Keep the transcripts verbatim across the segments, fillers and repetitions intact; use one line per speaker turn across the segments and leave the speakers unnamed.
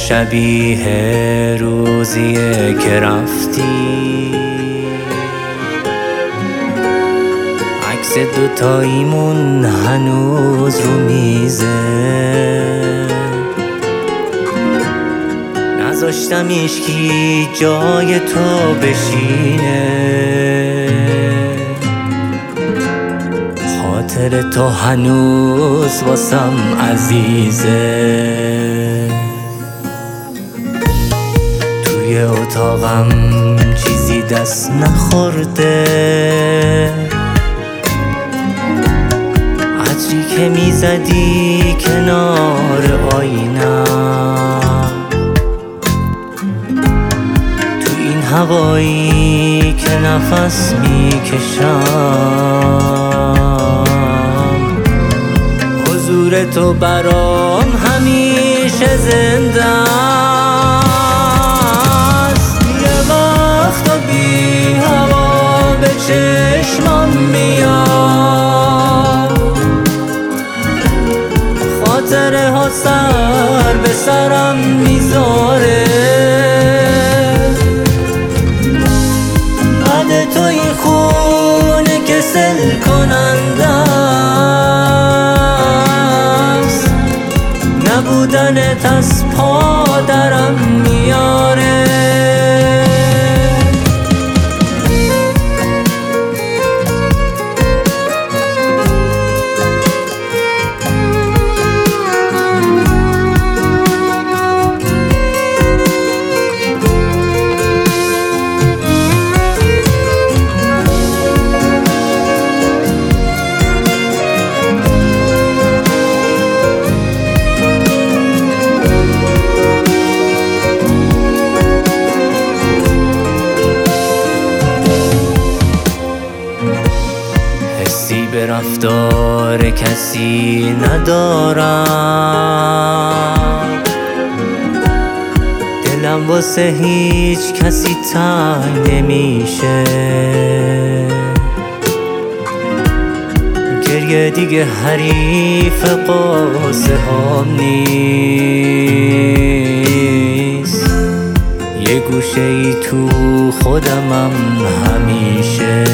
شبیه روزیه که رفتی، عکس دوتاییمون هنوز رو میزه، نذاشتم هیچکی جای تو بشینه، خاطر تو هنوز واسم عزیزه. توی اتاقم چیزی دست نخورده، عطری که میزدی کنار آینم، تو این هوایی که نفس میکشم، حضور تو برام همیشه زنده است. یه وقتا بی هوا به چشمم میاد، خاطره ها سر به سرم میذاره، بعد تو این خونه که سل کننده است، نبودنت از پادرم میاره. حسی به رفتار کسی ندارم، دلم واسه هیچ کسی تنگ نمیشه، گریه دیگه حریف قصه هام نیست، یه گوشه ای تو خودمم همیشه.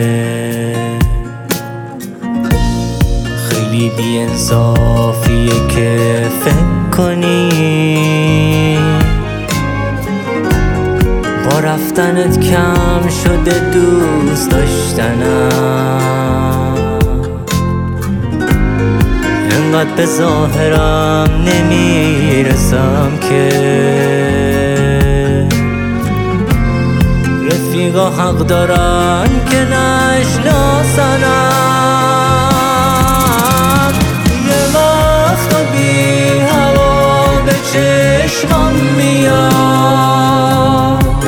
خیلی بی انصافیه که فکر کنی با رفتنت کم شده دوست داشتنم، انقدر به ظاهرم نمیرسم که رفیقا حق دارن که نشناسنم. چشمم میاد،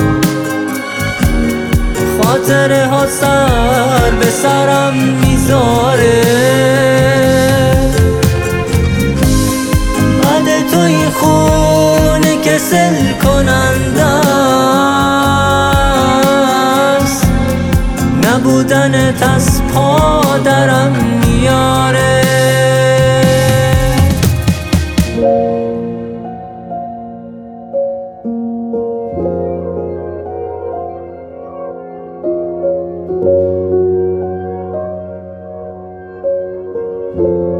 خاطره ها سر به سرم میذاره، بعد تو این خونه که سل کننده است، نبودنت از پادرم میاره.
you